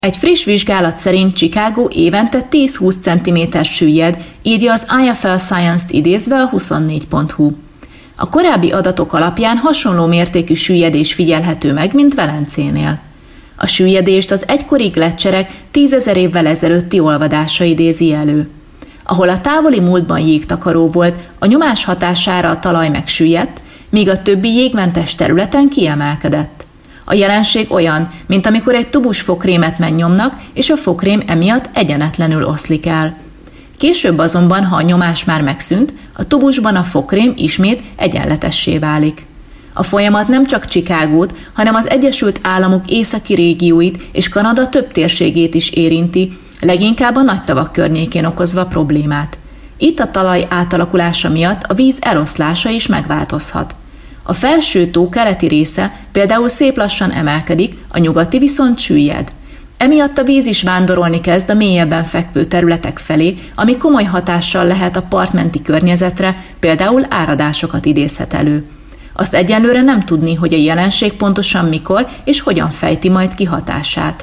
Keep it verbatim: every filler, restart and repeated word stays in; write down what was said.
Egy friss vizsgálat szerint Chicago évente tíz-húsz centiméter süllyed, írja az I F L Science-t idézve a huszonnégy pont hu. A korábbi adatok alapján hasonló mértékű süllyedés figyelhető meg, mint Velencénél. A süllyedést az egykori gleccserek tízezer évvel ezelőtti olvadása idézi elő. Ahol a távoli múltban jégtakaró volt, a nyomás hatására a talaj megsüllyedt, míg a többi jégmentes területen kiemelkedett. A jelenség olyan, mint amikor egy tubus fokrémet megnyomnak, és a fokrém emiatt egyenetlenül oszlik el. Később azonban, ha a nyomás már megszűnt, a tubusban a fokrém ismét egyenletessé válik. A folyamat nem csak Chicagót, hanem az Egyesült Államok északi régióit és Kanada több térségét is érinti, leginkább a nagy tavak környékén okozva problémát. Itt a talaj átalakulása miatt a víz eloszlása is megváltozhat. A felső tó keleti része például szép lassan emelkedik, a nyugati viszont süllyed. Emiatt a víz is vándorolni kezd a mélyebben fekvő területek felé, ami komoly hatással lehet a partmenti környezetre, például áradásokat idézhet elő. Azt egyenlőre nem tudni, hogy a jelenség pontosan mikor és hogyan fejti majd ki hatását.